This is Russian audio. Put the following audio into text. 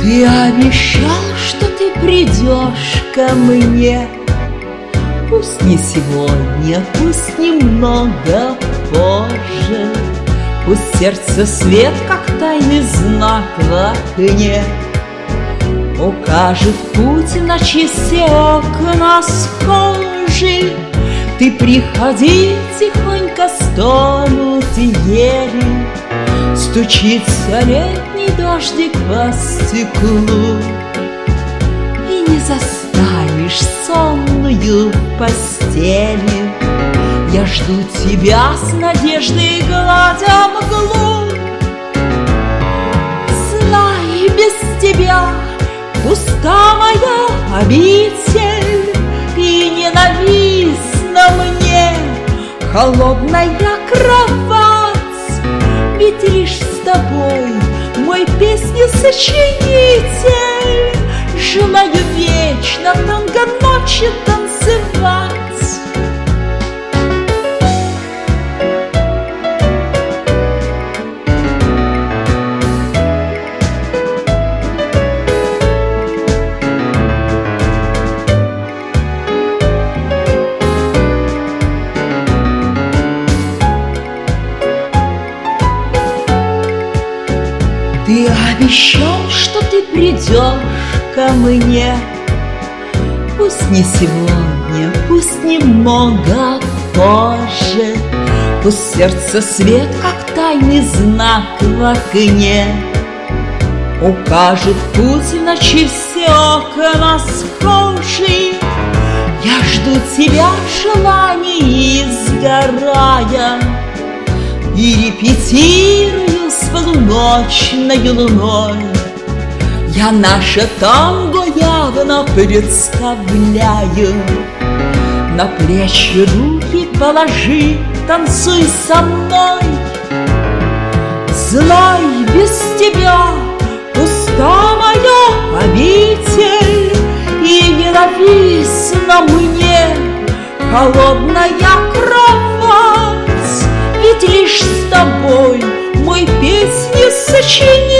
Ты обещал, что ты придешь ко мне. Пусть не сегодня, пусть немного позже. Пусть сердце свет, как тайный знак в окне, укажет путь в ночи все окна схожи. Ты приходи, тихонько стонут ели, стучится летний дождик по стеклу, и не застанешь сонную в постели. Я жду тебя с надеждой, гладя мглу. Знай, без тебя пуста моя обитель, и ненавистна мне холодная кровать. Ведь лишь с тобой мой песнесочинитель. Желаю вечно танго ночи танцевать. Ты обещал, что ты придешь ко мне. Пусть не сегодня, пусть немного позже. Пусть сердце свет, как тайный знак в окне, укажет путь в ночи все окна схожи. Я жду тебя в желании, сгорая, и репетирую с полуночной луной. Я наше танго явно представляю. На плечи руки положи, танцуй со мной. Знай, без тебя пуста моя обитель, и ненавистна мне холодная кровать. Ведь лишь с тобой мой песни сочинитель.